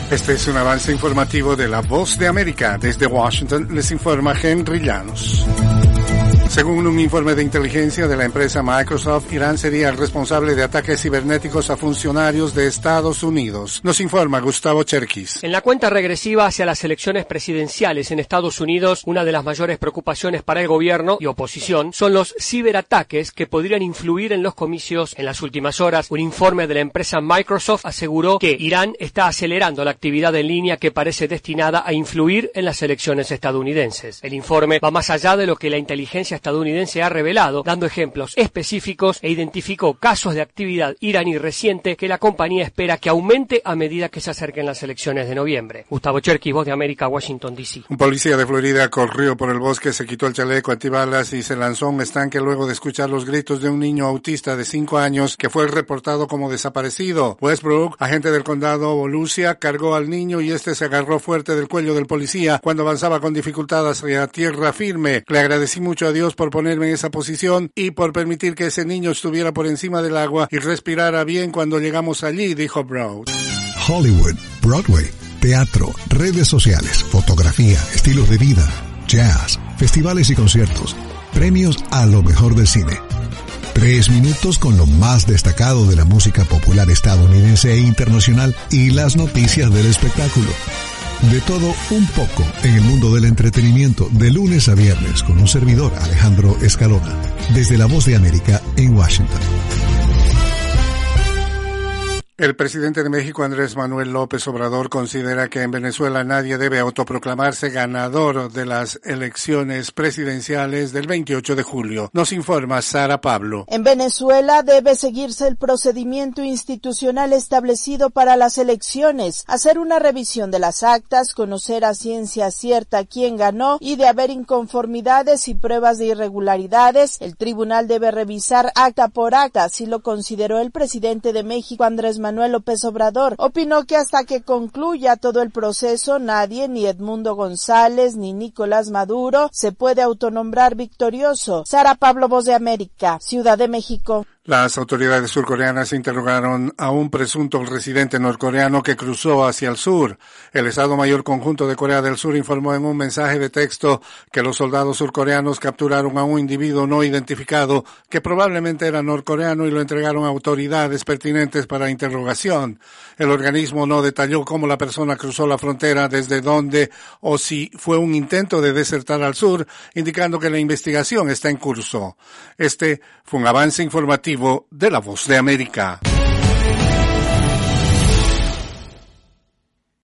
Este es un avance informativo de La Voz de América. Desde Washington les informa Henry Llanos. Según un informe de inteligencia de la empresa Microsoft, Irán sería el responsable de ataques cibernéticos a funcionarios de Estados Unidos. Nos informa Gustavo Cherkis. En la cuenta regresiva hacia las elecciones presidenciales en Estados Unidos, una de las mayores preocupaciones para el gobierno y oposición son los ciberataques que podrían influir en los comicios en las últimas horas. Un informe de la empresa Microsoft aseguró que Irán está acelerando la actividad en línea que parece destinada a influir en las elecciones estadounidenses. El informe va más allá de lo que la inteligencia estadounidense ha revelado, dando ejemplos específicos e identificó casos de actividad iraní reciente que la compañía espera que aumente a medida que se acerquen las elecciones de noviembre. Gustavo Cherkis, Voz de América, Washington, D.C. Un policía de Florida corrió por el bosque, se quitó el chaleco antibalas y se lanzó a un estanque luego de escuchar los gritos de un niño autista de 5 años que fue reportado como desaparecido. Westbrook, agente del condado Volusia, cargó al niño y este se agarró fuerte del cuello del policía cuando avanzaba con dificultad hacia tierra firme. Le agradecí mucho a Dios por ponerme en esa posición y por permitir que ese niño estuviera por encima del agua y respirara bien cuando llegamos allí, dijo Brown. Hollywood, Broadway, teatro, redes sociales, fotografía, estilos de vida, jazz, festivales y conciertos, premios a lo mejor del cine. 3 minutos con lo más destacado de la música popular estadounidense e internacional y las noticias del espectáculo. De todo un poco en el mundo del entretenimiento, de lunes a viernes, con un servidor, Alejandro Escalona, desde La Voz de América en Washington. El presidente de México, Andrés Manuel López Obrador, considera que en Venezuela nadie debe autoproclamarse ganador de las elecciones presidenciales del 28 de julio. Nos informa Sara Pablo. En Venezuela debe seguirse el procedimiento institucional establecido para las elecciones, hacer una revisión de las actas, conocer a ciencia cierta quién ganó y de haber inconformidades y pruebas de irregularidades, el tribunal debe revisar acta por acta, así lo consideró el presidente de México, Andrés Manuel López Obrador. Opinó que hasta que concluya todo el proceso, nadie, ni Edmundo González, ni Nicolás Maduro, se puede autonombrar victorioso. Sara Pablo, Voz de América, Ciudad de México. Las autoridades surcoreanas interrogaron a un presunto residente norcoreano que cruzó hacia el sur. El Estado Mayor Conjunto de Corea del Sur informó en un mensaje de texto que los soldados surcoreanos capturaron a un individuo no identificado que probablemente era norcoreano y lo entregaron a autoridades pertinentes para interrogación. El organismo no detalló cómo la persona cruzó la frontera, desde dónde o si fue un intento de desertar al sur, indicando que la investigación está en curso. Este fue un avance informativo de La Voz de América.